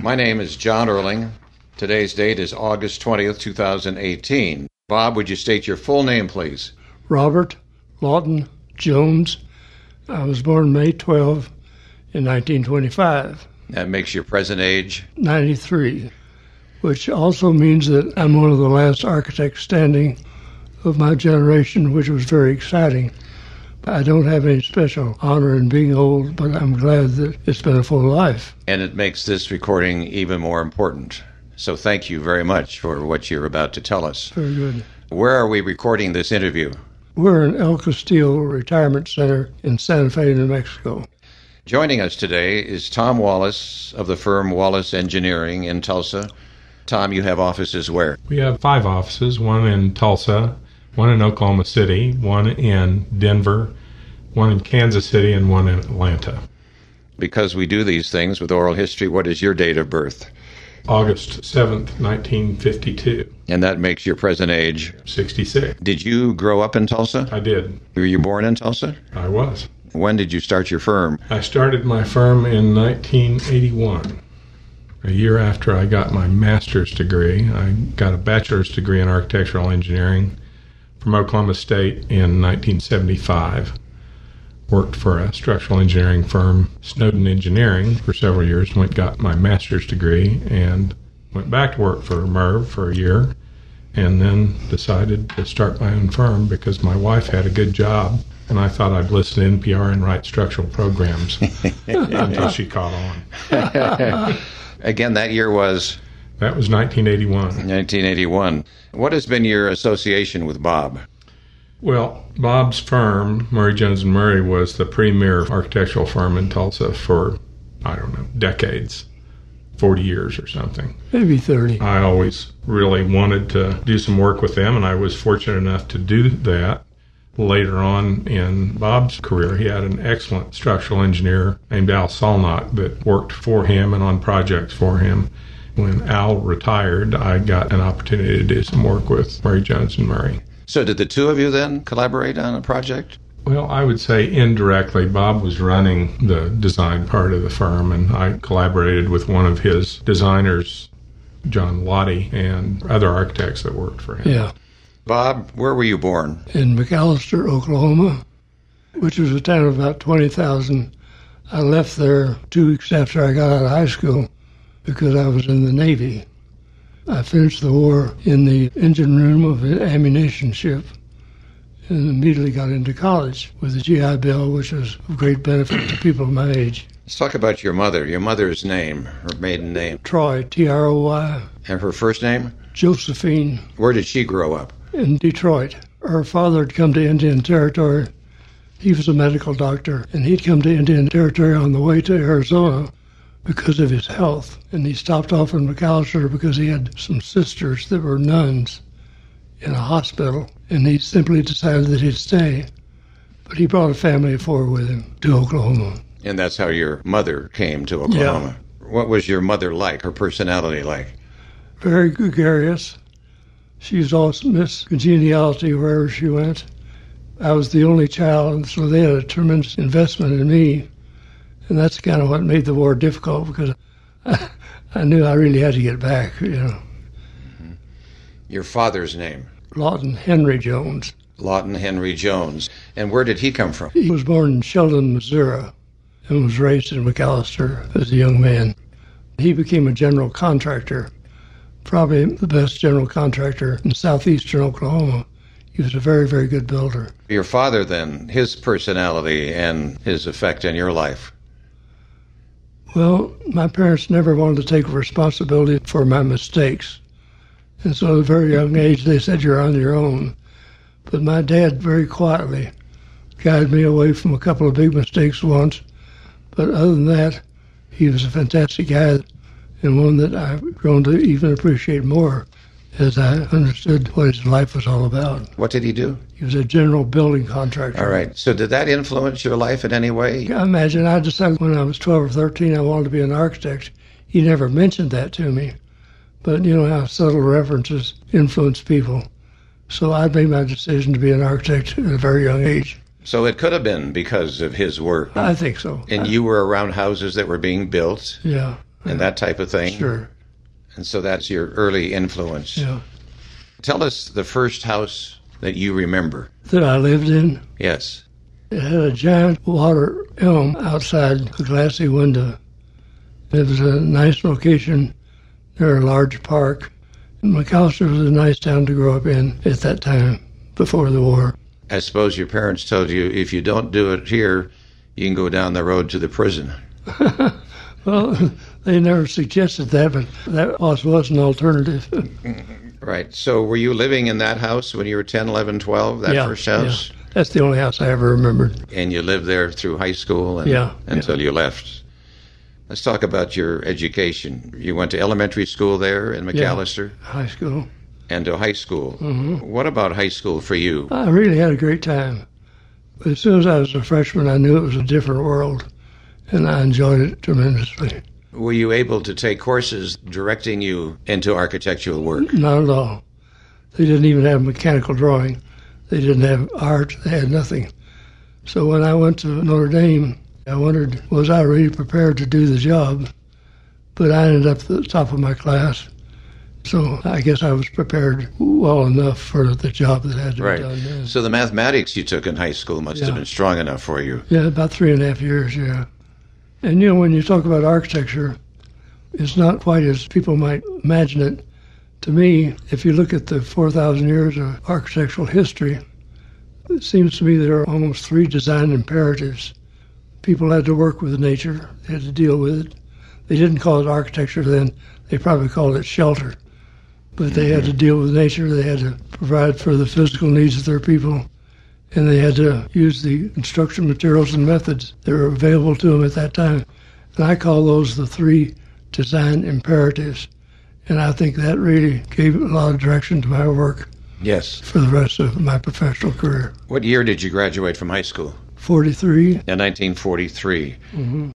My name is John Erling. Today's date is August 20th, 2018. Bob, would you state your full name, please? Robert Lawton Jones. I was born May 12 in 1925. That makes your present age? 93, which also means that I'm one of the last architects standing of my generation, which was very exciting. I don't have any special honor in being old, but I'm glad that it's been a full life. And it makes this recording even more important. So thank you very much for what you're about to tell us. Very good. Where are we recording this interview? We're in El Castillo Retirement Center in Santa Fe, New Mexico. Joining us today is Tom Wallace of the firm Wallace Engineering in Tulsa. Tom, you have offices where? We have 5 offices, one in Tulsa, one in Oklahoma City, one in Denver, one in Kansas City, and one in Atlanta. Because we do these things with oral history, what is your date of birth? August 7th, 1952. And that makes your present age? 66. Did you grow up in Tulsa? I did. Were you born in Tulsa? I was. When did you start your firm? I started my firm in 1981. A year after I got my master's degree. I got a bachelor's degree in architectural engineering from Oklahoma State in 1975. Worked for a structural engineering firm, Snowden Engineering, for several years. Got my master's degree and went back to work for Merv for a year, and then decided to start my own firm because my wife had a good job, and I thought I'd listen to NPR and write structural programs until she caught on. Again, that year was? That was 1981. 1981. What has been your association with Bob? Well, Bob's firm, Murray, Jones & Murray, was the premier architectural firm in Tulsa for, decades, 40 years or something. Maybe 30. I always really wanted to do some work with them, and I was fortunate enough to do that. Later on in Bob's career, he had an excellent structural engineer named Al Solnock that worked for him and on projects for him. When Al retired, I got an opportunity to do some work with Murray, Jones & Murray. So did the two of you then collaborate on a project? Well, I would say indirectly. Bob was running the design part of the firm, and I collaborated with one of his designers, John Lottie, and other architects that worked for him. Yeah. Bob, where were you born? In McAlester, Oklahoma, which was a town of about 20,000. I left there 2 weeks after I got out of high school because I was in the Navy. I finished the war in the engine room of an ammunition ship and immediately got into college with the GI Bill, which was of great benefit to people my age. Let's talk about your mother. Your mother's name, her maiden name. Troy, T-R-O-Y. And her first name? Josephine. Where did she grow up? In Detroit. Her father had come to Indian Territory. He was a medical doctor, and he'd come to Indian Territory on the way to Arizona because of his health. And he stopped off in McAlester because he had some sisters that were nuns in a hospital, and he simply decided that he'd stay. But he brought a family of 4 with him to Oklahoma. And that's how your mother came to Oklahoma. Yeah. What was your mother like, her personality like? Very gregarious. She was always Miss Congeniality wherever she went. I was the only child, and so they had a tremendous investment in me. And that's kind of what made the war difficult because I knew I really had to get back, Mm-hmm. Your father's name? Lawton Henry Jones. Lawton Henry Jones. And where did he come from? He was born in Sheldon, Missouri, and was raised in McAlester as a young man. He became a general contractor, probably the best general contractor in southeastern Oklahoma. He was a very, very good builder. Your father, then, his personality and his effect in your life? Well, my parents never wanted to take responsibility for my mistakes. And so at a very young age, they said, you're on your own. But my dad very quietly guided me away from a couple of big mistakes once. But other than that, he was a fantastic guy and one that I've grown to even appreciate more as I understood what his life was all about. What did he do? He was a general building contractor. All right. So did that influence your life in any way? I imagine I decided when I was 12 or 13 I wanted to be an architect. He never mentioned that to me. But you know how subtle references influence people. So I made my decision to be an architect at a very young age. So it could have been because of his work. I think so. And you were around houses that were being built? Yeah. and that type of thing. Sure. And so that's your early influence. Yeah. Tell us the first house that you remember. That I lived in. Yes. It had a giant water elm outside a glassy window. It was a nice location near a large park. McAllister was a nice town to grow up in at that time, before the war. I suppose your parents told you if you don't do it here, you can go down the road to the prison. Well, they never suggested that, but that was an alternative. Right. So were you living in that house when you were 10, 11, 12, that Yeah, first house? yeah. That's the only house I ever remembered. And you lived there through high school until you left. Let's talk about your education. You went to elementary school there in McAllister? Yeah, high school. And to high school. Mm-hmm. What about high school for you? I really had a great time. But as soon as I was a freshman, I knew it was a different world, and I enjoyed it tremendously. Were you able to take courses directing you into architectural work? Not at all. They didn't even have mechanical drawing. They didn't have art. They had nothing. So when I went to Notre Dame, I wondered, was I really prepared to do the job? But I ended up at the top of my class. So I guess I was prepared well enough for the job that had to be done then. So the mathematics you took in high school must have been strong enough for you. Yeah, about 3.5 years, yeah. And, when you talk about architecture, it's not quite as people might imagine it. To me, if you look at the 4,000 years of architectural history, it seems to me there are almost 3 design imperatives. People had to work with nature. They had to deal with it. They didn't call it architecture then. They probably called it shelter. But they had to deal with nature. They had to provide for the physical needs of their people. And they had to use the construction materials and methods that were available to them at that time. And I call those the 3 design imperatives. And I think that really gave a lot of direction to my work. Yes. For the rest of my professional career. What year did you graduate from high school? 43. In 1943. Mm-hmm.